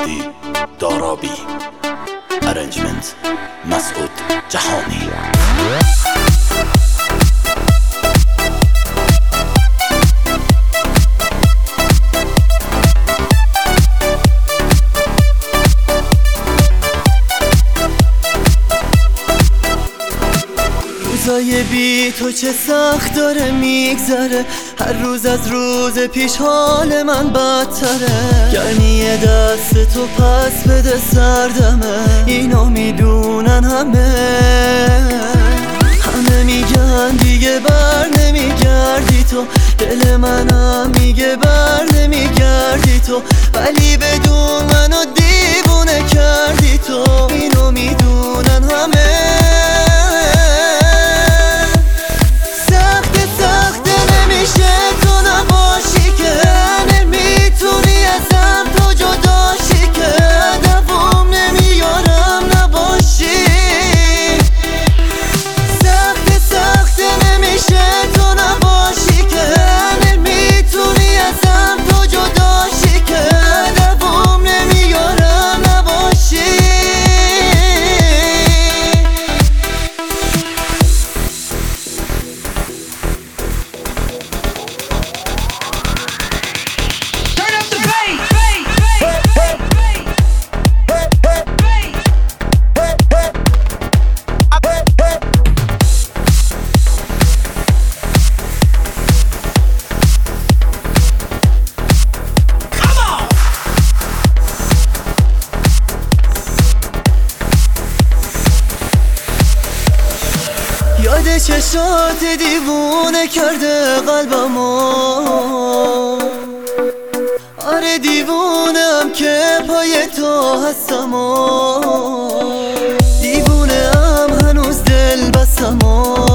مهدی دارابی، ارنجمنت مسعود جهانی. روزای بی تو چه سخت داره میگذره، هر روز از روز پیش حال من بدتره. گرمی دست تو پس بده سردمه، اینو میدونن همه میگن دیگه بر نمیگردی تو، دل منم میگه بر نمیگردی تو، ولی بدون منو دیوونه کردی تو، اینو میدونن همه. یاد چشات دیوونه کرده قلبمو، آره دیوونم که پای تو هستمو، دیوونم هنوز دل بستمو.